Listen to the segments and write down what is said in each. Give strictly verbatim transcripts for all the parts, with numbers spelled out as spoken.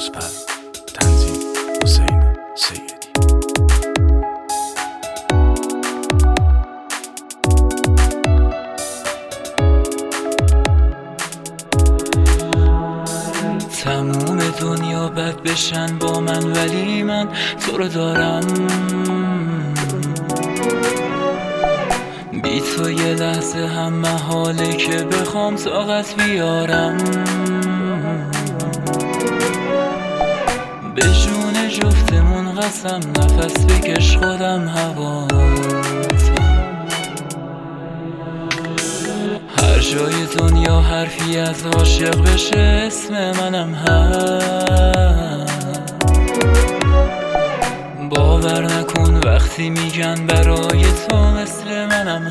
روزپر. تنظیم حسین سیدی. تموم دنیا بد بشن با من، ولی من تو رو دارم. بی تو یه لحظه هم محاله که بخوام طاقت بیارم. به جون جفتمون قسم نفس بکش خودم هواتم. هر جای دنیا حرفی از عاشق بشه اسم منم هست. باور نکن وقتی میگن برای تو مثل منم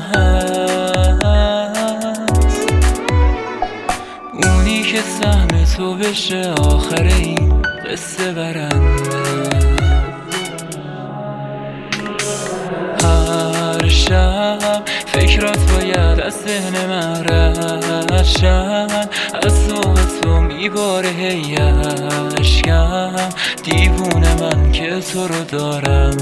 هست. اونی که سهم تو بشه آخر این قصه برنده. هر شب فکرات باید از ذهن من رد شن. از ذوق تو میباره هی اشکم. دیوونه من که تو رو دارم.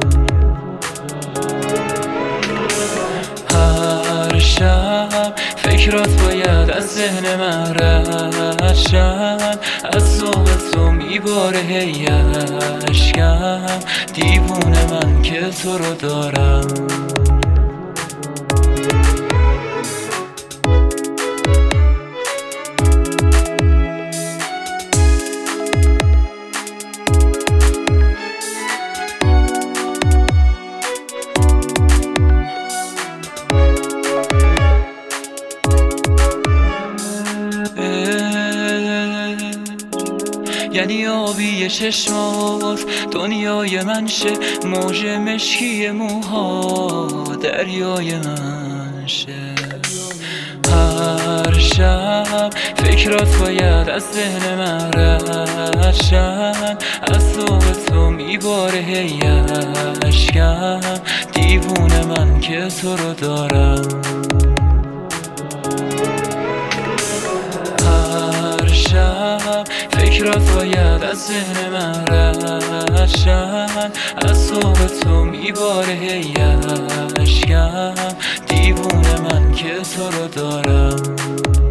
هر شب فکرات باید از ذهن من رد شن. از ذوق تو میباره هی اشکم. دیوونه من که تو رو دارم. یعنی آبی چشمات دنیای من شه. موج مشکی موها دریای من شه. هر شب فکرات باید از ذهن من رد شن. از ذوق تو میباره هی اشکم. دیوونه من که تو رو دارم. هر شب فکرات باید از ذهن من رد شن. از ذوق تو میباره هی اشکم. دیوونه من که تو رو دارم.